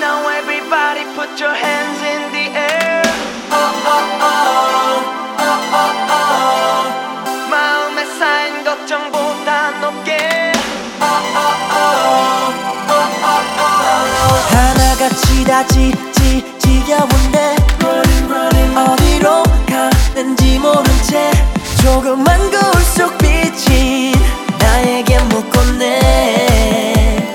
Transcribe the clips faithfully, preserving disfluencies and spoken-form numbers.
Now everybody put your hands in the air. Oh oh oh, oh oh oh. 마음에 쌓인 걱정보다 높게. Oh oh oh, oh oh oh. 하나같이 다 지, 지, 지겨운데 running, running. 어디로 가는지 모른 채 조그만 거울 속 비친 나에게 묻곤해.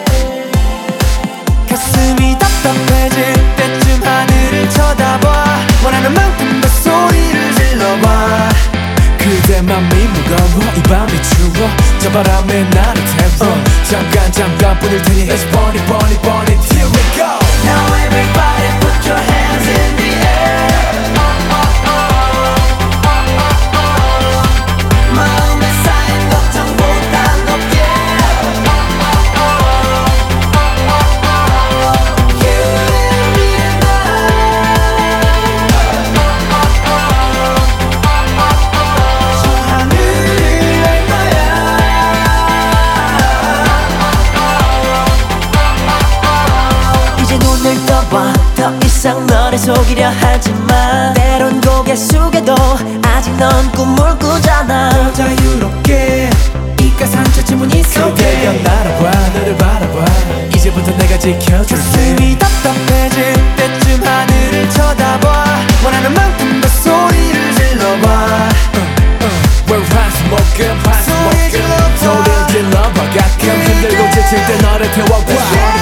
가슴이 답답해질 때쯤 하늘을 쳐다봐. 원하는 만큼 더 소리를 질러봐. 그대 맘이 무거워 이 밤이 추워 저 바람에 나를 태워 uh. 잠깐 잠깐 뿐일 테니 Let's burn it burn it burn it till we go. Now everybody put your hands in the air. Oh, oh, oh. Oh, oh, oh. 마음에 쌓인 걱정보다 높게. Oh, oh, oh. Oh, oh, oh. You and me and I. Oh, oh, oh. Oh, oh, oh. 저 하늘을 날 거야. 이제 눈을 떠봐. 더 이상 너를 속이려 하지마. 때론 고개 숙여도 아직 넌 꿈을 꾸잖아. 더 자유롭게 이가 상처쯤은 있어 그대가 날아봐 너를 바라봐 이제부터 내가 지켜줄게. 가슴이 답답해질 때쯤 하늘을 쳐다봐. 원하는 만큼 더 소리를 질러봐. uh, uh. We're 한숨 먹음 한숨 소리 먹음 질러봐. 소리를 질러봐 가끔 힘들고 지칠 때 너를 태워봐.